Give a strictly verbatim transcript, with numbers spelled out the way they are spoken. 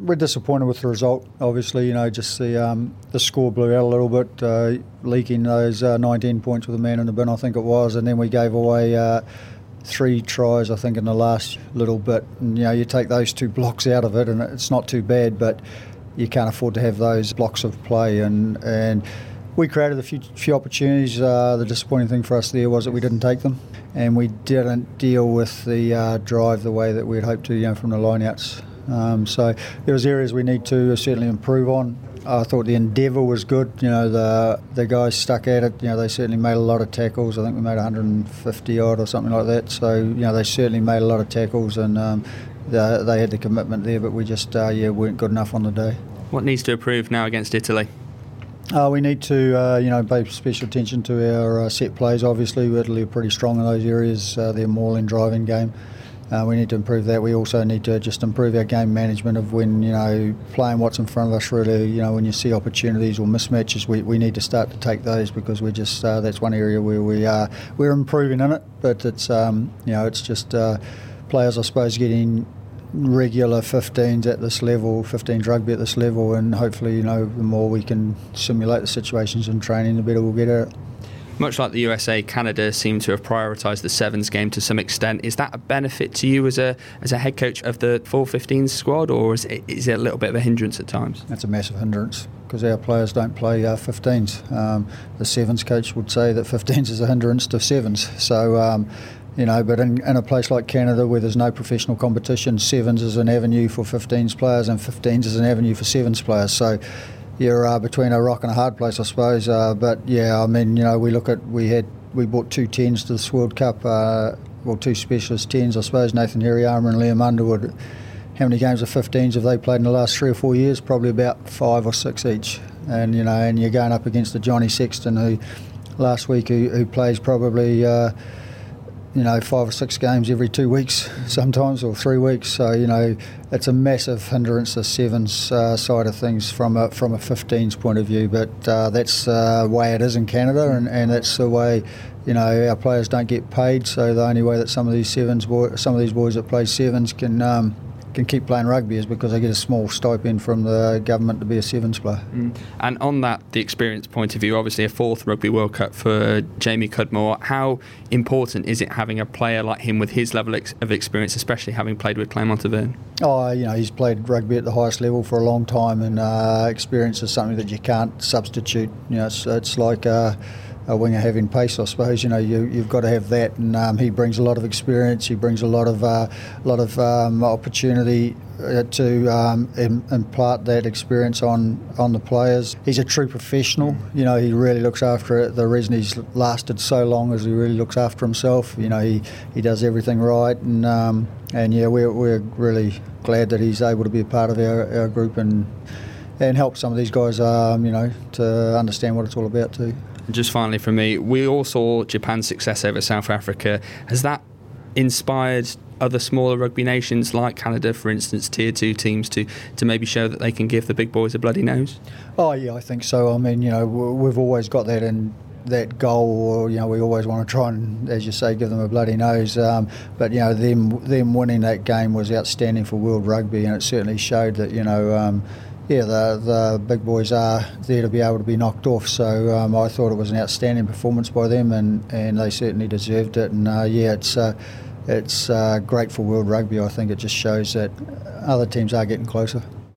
we're disappointed with the result, obviously. You know, just the um, the score blew out a little bit, uh, leaking those uh, nineteen points with a man in the bin, I think it was, and then we gave away uh, three tries, I think, in the last little bit. And, you know, you take those two blocks out of it, and it's not too bad, but you can't afford to have those blocks of play. And and we created a few, few opportunities. Uh, the disappointing thing for us there was that we didn't take them, and we didn't deal with the uh, drive the way that we'd hoped to, you know, from the lineouts. Um, so there was areas we need to certainly improve on. I thought the endeavour was good. You know, the the guys stuck at it. You know, they certainly made a lot of tackles. I think we made one hundred fifty odd or something like that. So, you know, they certainly made a lot of tackles, and um, they, they had the commitment there, but we just uh, yeah weren't good enough on the day. What needs to improve now against Italy? Uh, we need to, uh, you know, pay special attention to our uh, set plays. Obviously, Italy are pretty strong in those areas. Uh, their mauling driving game. Uh, we need to improve that. We also need to just improve our game management of when, you know, playing what's in front of us. Really, you know, when you see opportunities or mismatches, we, we need to start to take those, because we're just uh, that's one area where we are we're improving in it. But it's um, you know it's just uh, players, I suppose, getting regular fifteens at this level, fifteens rugby at this level, and hopefully, you know, the more we can simulate the situations in training, the better we'll get at it. Much like the U S A, Canada seem to have prioritised the Sevens game to some extent. Is that a benefit to you as a as a head coach of the full fifteens squad, or is it, is it a little bit of a hindrance at times? That's a massive hindrance, because our players don't play uh, fifteens. Um, the Sevens coach would say that fifteens is a hindrance to Sevens. So, um, you know, but in, in a place like Canada where there's no professional competition, Sevens is an avenue for fifteens players, and fifteens is an avenue for Sevens players. So you're uh, between a rock and a hard place, I suppose. Uh, but yeah, I mean, you know, we look at we had we brought two tens to this World Cup, uh, well, two specialist tens, I suppose. Nathan Heriarma and Liam Underwood. How many games of fifteens have they played in the last three or four years? Probably about five or six each. And you know, and you're going up against a Johnny Sexton who last week who, who plays probably. Uh, you know, five or six games every two weeks sometimes, or three weeks. So, you know, it's a massive hindrance, the Sevens uh, side of things from a, from a fifteens point of view. But uh, that's uh, the way it is in Canada, and, and that's the way, you know, our players don't get paid. So the only way that some of these Sevens, boy, some of these boys that play Sevens can um, can keep playing rugby is because they get a small stipend from the government to be a Sevens player. Mm. And on that, the experience point of view, obviously a fourth Rugby World Cup for Jamie Cudmore. How important is it having a player like him with his level of experience, especially having played with Clermont Auvergne? Oh, you know, he's played rugby at the highest level for a long time, and uh, experience is something that you can't substitute. You know, it's, it's like uh, a winger having pace, I suppose. You know, you, you've got to have that, and um, he brings a lot of experience. He brings a lot of uh, lot of um, opportunity uh, to um, im- impart that experience on, on the players. He's a true professional. You know, he really looks after it. The reason he's lasted so long is he really looks after himself. You know, he, he does everything right, and um, and yeah, we're we're really glad that he's able to be a part of our, our group and and help some of these guys, um, you know, to understand what it's all about too. Just finally from me, we all saw Japan's success over South Africa. Has that inspired other smaller rugby nations like Canada, for instance, tier two teams to, to maybe show that they can give the big boys a bloody nose? Oh yeah, I think so. I mean, you know, we've always got that in that goal, or you know, we always want to try and, as you say, give them a bloody nose. Um, but you know, them them winning that game was outstanding for world rugby, and it certainly showed that, you know, um, yeah, the the big boys are there to be able to be knocked off. So um, I thought it was an outstanding performance by them, and, and they certainly deserved it. And uh, yeah, it's uh, it's uh, great for world rugby. I think it just shows that other teams are getting closer.